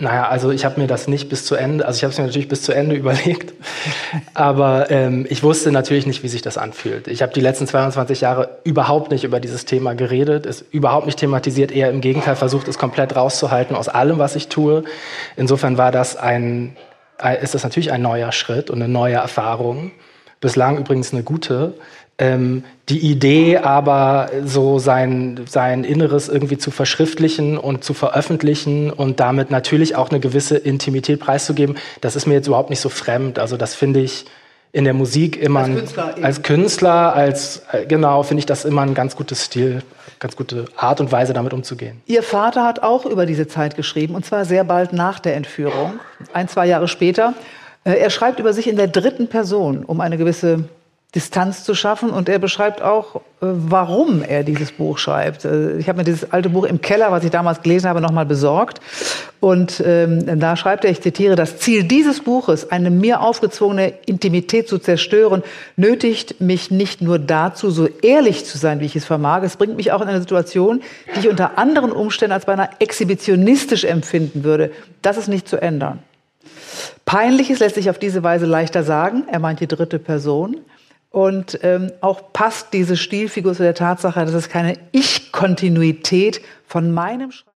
Naja, also ich habe mir das nicht bis zu Ende, also ich habe es mir natürlich bis zu Ende überlegt, aber ich wusste natürlich nicht, wie sich das anfühlt. Ich habe die letzten 22 Jahre überhaupt nicht über dieses Thema geredet, es überhaupt nicht thematisiert, eher im Gegenteil versucht, es komplett rauszuhalten aus allem, was ich tue. Insofern ist das natürlich ein neuer Schritt und eine neue Erfahrung. Bislang übrigens eine gute. Die Idee aber, so sein Inneres irgendwie zu verschriftlichen und zu veröffentlichen und damit natürlich auch eine gewisse Intimität preiszugeben, das ist mir jetzt überhaupt nicht so fremd. Also das finde ich in der Musik immer als Künstler, genau, finde ich das immer ein ganz gutes Stil, ganz gute Art und Weise, damit umzugehen. Ihr Vater hat auch über diese Zeit geschrieben, und zwar sehr bald nach der Entführung, 1-2 Jahre später. Er schreibt über sich in der dritten Person, um eine gewisse Distanz zu schaffen. Und er beschreibt auch, warum er dieses Buch schreibt. Ich habe mir dieses alte Buch im Keller, was ich damals gelesen habe, nochmal besorgt. Und da schreibt er, ich zitiere, das Ziel dieses Buches, eine mir aufgezwungene Intimität zu zerstören, nötigt mich nicht nur dazu, so ehrlich zu sein, wie ich es vermag. Es bringt mich auch in eine Situation, die ich unter anderen Umständen als beinahe exhibitionistisch empfinden würde. Das ist nicht zu ändern. Peinliches lässt sich auf diese Weise leichter sagen. Er meint die dritte Person. Und auch passt diese Stilfigur zu der Tatsache, dass es keine Ich-Kontinuität von meinem